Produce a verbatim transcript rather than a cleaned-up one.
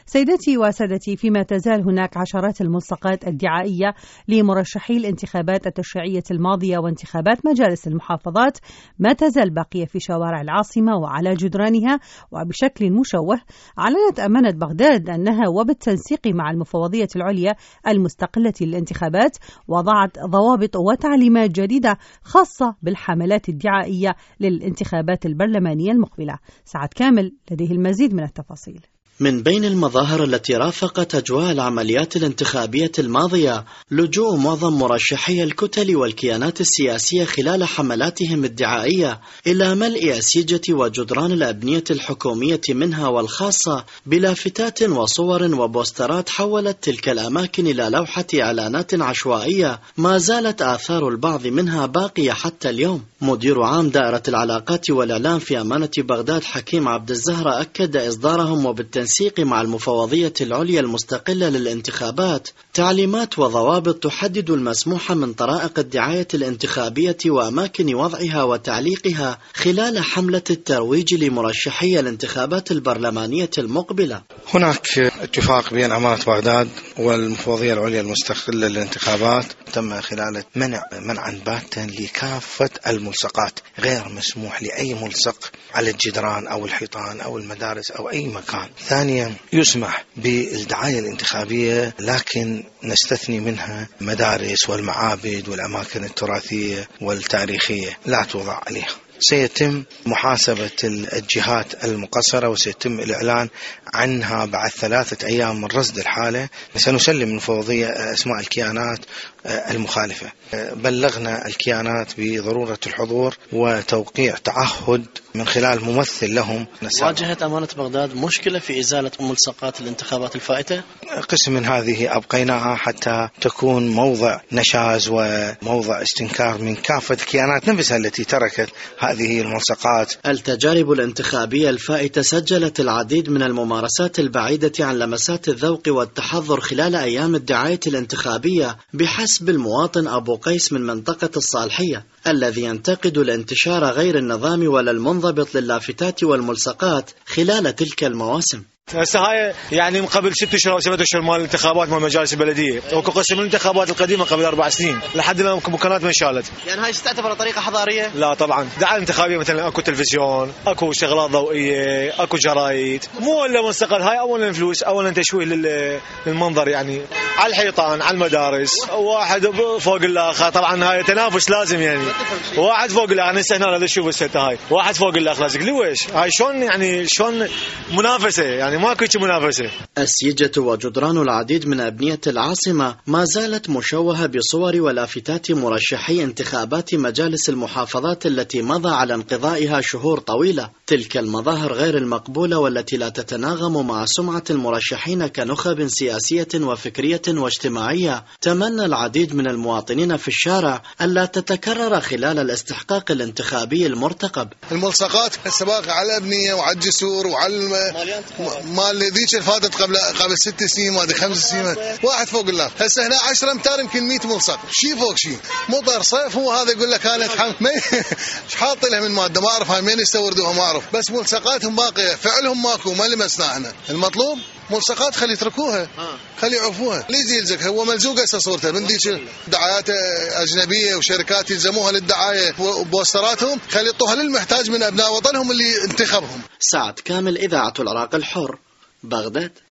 سيدتي وسادتي، فيما تزال هناك عشرات الملصقات الدعائية لمرشحي الانتخابات التشريعية الماضية وانتخابات مجالس المحافظات ما تزال باقية في شوارع العاصمة وعلى جدرانها وبشكل مشوه. أعلنت أمانة بغداد أنها وبالتنسيق مع المفوضية العليا المستقلة للانتخابات وضعت ضوابط وتعليمات جديدة خاصة بالحملات الدعائية للانتخابات البرلمانية المقبلة. سعد كامل لديه المزيد من التفاصيل. من بين المظاهر التي رافقت أجواء العمليات الانتخابية الماضية لجوء معظم مرشحي الكتل والكيانات السياسية خلال حملاتهم الدعائية إلى ملء أسيجة وجدران الأبنية الحكومية منها والخاصة بلافتات وصور وبوسترات حولت تلك الأماكن إلى لوحة إعلانات عشوائية ما زالت آثار البعض منها باقية حتى اليوم. مدير عام دائرة العلاقات والإعلام في أمانة بغداد حكيم عبد الزهرة أكد إصدارهم وبالتنسيق مع المفوضية العليا المستقلة للانتخابات تعليمات وضوابط تحدد المسموح من طرائق الدعاية الانتخابية وأماكن وضعها وتعليقها خلال حملة الترويج لمرشحي الانتخابات البرلمانية المقبلة. هناك اتفاق بين أمانة بغداد والمفوضية العليا المستقلة للانتخابات تم خلال منع منعا باتا لكافة الملصقات، غير مسموح لأي ملصق على الجدران أو الحيطان أو المدارس أو أي مكان. ثانيا يسمح بالدعاية الانتخابية لكن نستثني منها مدارس والمعابد والأماكن التراثية والتاريخية لا توضع عليها. سيتم محاسبة الجهات المقصرة وسيتم الإعلان عنها بعد ثلاثة أيام من رصد الحالة. سنسلم المفوضية أسماء الكيانات المخالفة. بلغنا الكيانات بضرورة الحضور وتوقيع تعهد من خلال ممثل لهم. واجهت أمانة بغداد مشكلة في إزالة ملصقات الانتخابات الفائتة؟ قسم من هذه أبقيناها حتى تكون موضع نشاز وموضع استنكار من كافة الكيانات نفسها التي تركت هذه الملصقات. التجارب الانتخابية الفائتة سجلت العديد من الممارسات البعيدة عن لمسات الذوق والتحضر خلال أيام الدعاية الانتخابية بحسب المواطن أبو قيس من منطقة الصالحية الذي ينتقد الانتشار غير النظامي ولا المنضبط للافتات والملصقات خلال تلك المواسم. هسه هاي يعني قبل ست اشهر او سبعة اشهر مال الانتخابات مال مجالس البلديه، وكو قسم الانتخابات القديمه قبل اربع سنين لحد الان مكانات ما انشالت. يعني هاي تعتبر طريقه حضاريه؟ لا طبعا، دعايه انتخابيه مثلا اكو تلفزيون، اكو شغلات ضوئيه، اكو جرايد، مو الا مستقل. هاي اولا فلوس، اولا تشويه للمنظر، يعني على الحيطان على المدارس، واحد فوق الاخر. طبعا هاي تنافس لازم، يعني واحد فوق الاخر. هسه هنا شوف السته هاي واحد فوق الاخر لازم. ليش هاي شلون يعني شلون منافسه؟ يعني ما كنت منافسة. السيجة وجدران العديد من أبنية العاصمة ما زالت مشوهة بصور ولافتات مرشحي انتخابات مجالس المحافظات التي مضى على انقضائها شهور طويلة. تلك المظاهر غير المقبولة والتي لا تتناغم مع سمعة المرشحين كنخب سياسية وفكرية واجتماعية. تمنى العديد من المواطنين في الشارع ألا تتكرر خلال الاستحقاق الانتخابي المرتقب. الملصقات السباق على الأبنية وعلى الجسور وعلى مال ذيك الفاتت قبل قبل ست سنين ما ادري خمس سنين واحد فوق الله. هسه هنا عشرة امتار يمكن مئة ملصق، شي فوق شي. مطر صيف هو هذا يقول لك انا ايش حاط لها من ماده ما اعرف هاي منين يستوردوها ما اعرف، بس ملصقاتهم باقيه، فعلهم ماكو، ما لمسنا احنا. المطلوب ملصقات خلي يتركوها، خلي يعرفوها. ليش يلزق؟ هو ملزوق هسه صورته من ذيك دعايات اجنبيه وشركات يلزموها للدعايه وبوستراتهم، خلي يعطوها للمحتاج من ابناء وطنهم اللي انتخبهم. سعد كامل، إذاعة العراق الحر، بغداد.